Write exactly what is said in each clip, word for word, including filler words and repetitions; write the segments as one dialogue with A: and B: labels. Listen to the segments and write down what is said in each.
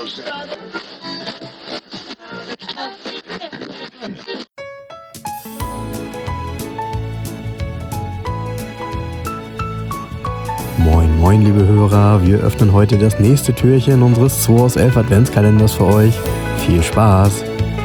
A: Moin, moin, liebe Hörer. Wir öffnen heute das nächste Türchen unseres zwei aus elf Adventskalenders für euch. Viel Spaß!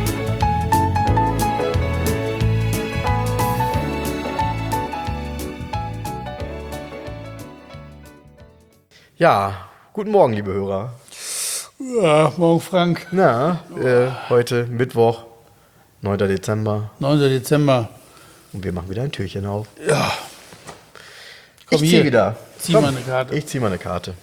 A: Ja, guten Morgen, liebe Hörer.
B: Ja, morgen Frank.
A: Na, äh, heute Mittwoch, neunter Dezember.
B: neunter Dezember.
A: Und wir machen wieder ein Türchen auf.
B: Ja. Komm
A: Ich
B: hier.
A: zieh wieder.
B: Zieh
A: Komm,
B: mal eine Karte.
A: Ich zieh mal eine Karte.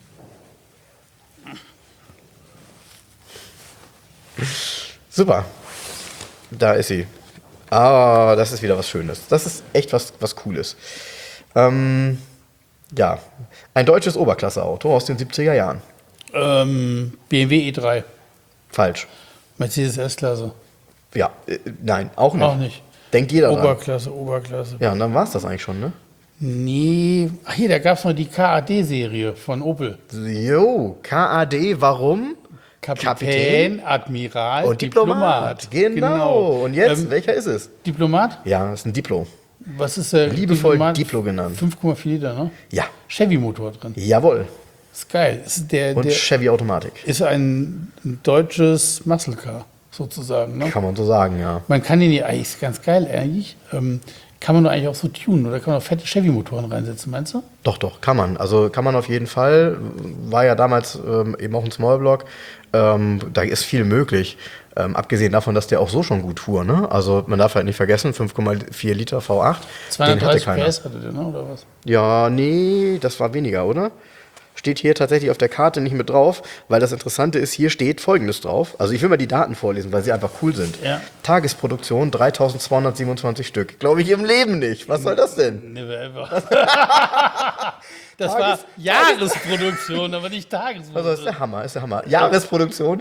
A: Super. Da ist sie. Ah, das ist wieder was Schönes. Das ist echt was, was Cooles. Ähm, ja, ein deutsches Oberklasse-Auto aus den siebziger Jahren.
B: Ähm, B M W E drei.
A: Falsch.
B: Mercedes S-Klasse.
A: Ja, äh, nein, auch nicht.
B: Auch nicht.
A: Denkt jeder dran.
B: Oberklasse, Oberklasse.
A: Ja, und dann war es das eigentlich schon, ne?
B: Nee. Ach hier, da gab es noch die K A D-Serie von Opel.
A: Jo, K A D, warum?
B: Kapitän, Admiral
A: und Diplomat. Genau.
B: Genau.
A: Und jetzt,
B: Ähm,
A: welcher ist es?
B: Diplomat?
A: Ja, das ist ein Diplo.
B: Was ist der
A: Liebevoll
B: Diplomat?
A: Diplo genannt.
B: fünf Komma vier Liter, ne?
A: Ja,
B: Chevy-Motor drin.
A: jawohl.
B: Ist geil. Ist der,
A: Und
B: der
A: Chevy Automatik.
B: ist ein deutsches Muscle Car, sozusagen. Ne?
A: Kann man so sagen, ja.
B: Man kann den ja eigentlich, ist ganz geil eigentlich, ähm, kann man doch eigentlich auch so tunen oder kann man auch fette Chevy-Motoren reinsetzen, meinst du?
A: Doch, doch, kann man. Also kann man auf jeden Fall. War ja damals ähm, eben auch ein Smallblock. Ähm, da ist viel möglich. Ähm, abgesehen davon, dass der auch so schon gut fuhr. Ne? Also man darf halt nicht vergessen, fünf Komma vier Liter V acht. Den hatte
B: zweihundertdreißig
A: keiner.
B: P S hatte der, ne? Oder was?
A: Ja, nee, das war weniger, oder? Steht hier tatsächlich auf der Karte nicht mit drauf, weil das Interessante ist, hier steht Folgendes drauf. Also ich will mal die Daten vorlesen, weil sie einfach cool sind.
B: Ja.
A: Tagesproduktion dreitausendzweihundertsiebenundzwanzig Stück. Glaube ich im Leben nicht. Was soll das denn?
B: Never ever. Das war
A: Tages-
B: Jahresproduktion, aber nicht
A: Also das ist
B: Tagesproduktion.
A: der Hammer, ist der Hammer. Jahresproduktion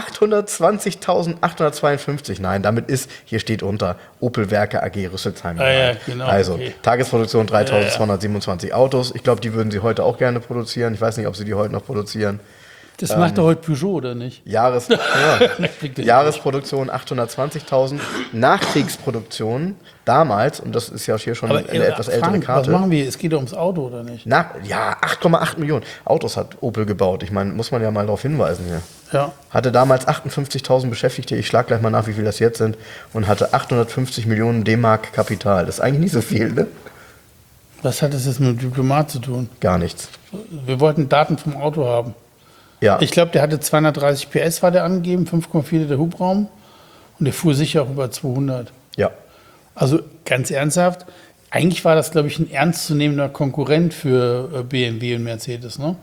A: achthundertzwanzigtausendzweihundertzweiundfünfzig. Nein, damit ist, hier steht unter, Opel Werke A G Rüsselsheim.
B: Ah ja, genau,
A: Also,
B: okay.
A: Tagesproduktion dreitausendzweihundertsiebenundzwanzig Autos. Ich glaube, die würden sie heute auch gerne produzieren. Ich weiß nicht, ob sie die heute noch produzieren.
B: Das macht doch heute Peugeot, oder nicht?
A: Jahres, ja.
B: Klingt ja
A: Jahresproduktion achthundertzwanzigtausend. Nachkriegsproduktion damals, und das ist ja hier schon
B: Aber
A: eine
B: äh,
A: etwas ältere
B: Frank,
A: Karte.
B: was machen wir? Es geht doch ums Auto, oder nicht?
A: Na, ja, acht Komma acht Millionen Autos hat Opel gebaut. Ich meine, muss man ja mal darauf hinweisen hier.
B: Ja.
A: Hatte damals achtundfünfzigtausend Beschäftigte, ich schlag gleich mal nach, wie viel das jetzt sind, und hatte achthundertfünfzig Millionen D-Mark Kapital. Das ist eigentlich nicht so viel, ne?
B: Was hat das jetzt mit dem Diplomat zu tun?
A: Gar nichts.
B: Wir wollten Daten vom Auto haben.
A: Ja,
B: Ich glaube, der hatte zweihundertdreißig P S, war der angegeben, fünf Komma vier Liter Hubraum. Und der fuhr sicher auch über zweihundert.
A: ja.
B: Also ganz ernsthaft, eigentlich war das, glaube ich, ein ernstzunehmender Konkurrent für äh, B M W und Mercedes, ne?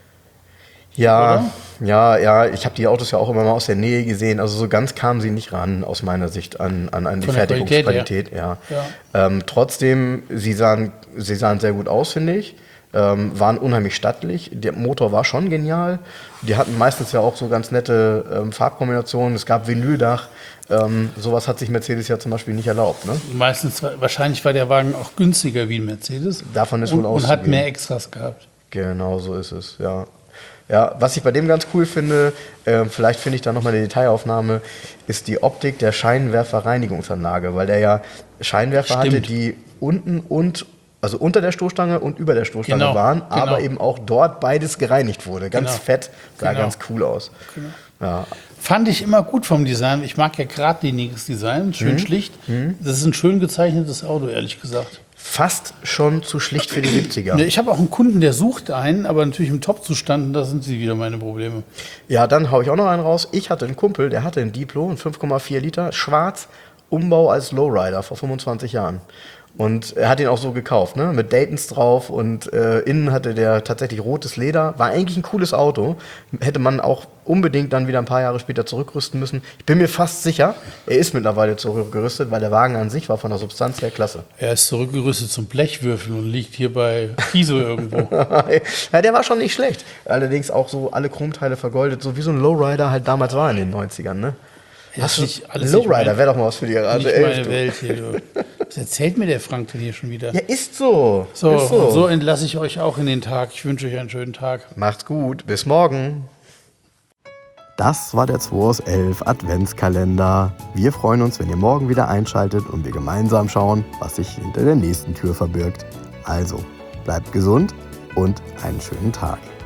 A: Ja, ja, ja, ich habe die Autos ja auch immer mal aus der Nähe gesehen. Also so ganz kamen sie nicht ran, aus meiner Sicht, an, an, an die
B: Von der
A: Fertigungsqualität. Ja.
B: Ja.
A: Ähm, trotzdem, sie sahen, sie sahen sehr gut aus, finde ich. Ähm, waren unheimlich stattlich. Der Motor war schon genial. Die hatten meistens ja auch so ganz nette ähm, Farbkombinationen. Es gab Vinyldach. Ähm, sowas hat sich Mercedes ja zum Beispiel nicht erlaubt. Ne?
B: Meistens, war- wahrscheinlich war der Wagen auch günstiger wie ein Mercedes.
A: Davon ist
B: und,
A: wohl
B: und hat
A: auszugehen.
B: mehr Extras gehabt.
A: Genau, so ist es, ja. Ja, was ich bei dem ganz cool finde, äh, vielleicht finde ich da nochmal eine Detailaufnahme, ist die Optik der Scheinwerferreinigungsanlage, weil der ja Scheinwerfer hatte,
B: Stimmt.
A: die unten und, also unter der Stoßstange und über der Stoßstange
B: Genau,
A: waren,
B: genau.
A: aber eben auch dort beides gereinigt wurde. Ganz
B: Genau.
A: fett, sah
B: Genau.
A: ganz cool aus. Ja,
B: Fand ich immer gut vom Design. Ich mag ja geradliniges Design, schön
A: Mhm.
B: schlicht. Das ist ein schön gezeichnetes Auto, ehrlich gesagt.
A: fast schon zu schlicht für die siebziger.
B: Ne, Ich habe auch einen Kunden, der sucht einen, aber natürlich im Top-Zustand, und da sind sie wieder meine Probleme.
A: Ja, dann hau ich auch noch einen raus. Ich hatte einen Kumpel, der hatte einen Diplo, einen fünf Komma vier Liter, schwarz, Umbau als Lowrider vor fünfundzwanzig Jahren. Und er hat ihn auch so gekauft, ne? Mit Daytons drauf und äh, innen hatte der tatsächlich rotes Leder. War eigentlich ein cooles Auto. Hätte man auch unbedingt dann wieder ein paar Jahre später zurückrüsten müssen. Ich bin mir fast sicher, er ist mittlerweile zurückgerüstet, weil der Wagen an sich war von der Substanz her klasse.
B: Er ist zurückgerüstet zum Blechwürfeln und liegt hier bei Kiso irgendwo.
A: Ja, der war schon nicht schlecht. Allerdings auch so alle Chromteile vergoldet, so wie so ein Lowrider halt damals war in den neunzigern, ne?
B: Das ist
A: du,
B: nicht alles nicht
A: Lowrider
B: mein-
A: wäre doch mal was für die Garage.
B: Nicht
A: elf,
B: meine
A: du.
B: Welt hier, du. Was erzählt mir der Frank denn hier schon wieder?
A: Ja, ist so.
B: So,
A: ist
B: und so entlasse ich euch auch in den Tag. Ich wünsche euch einen schönen Tag.
A: Macht's gut. Bis morgen. Das war der zwei aus elf Adventskalender. Wir freuen uns, wenn ihr morgen wieder einschaltet und wir gemeinsam schauen, was sich hinter der nächsten Tür verbirgt. Also, bleibt gesund und einen schönen Tag.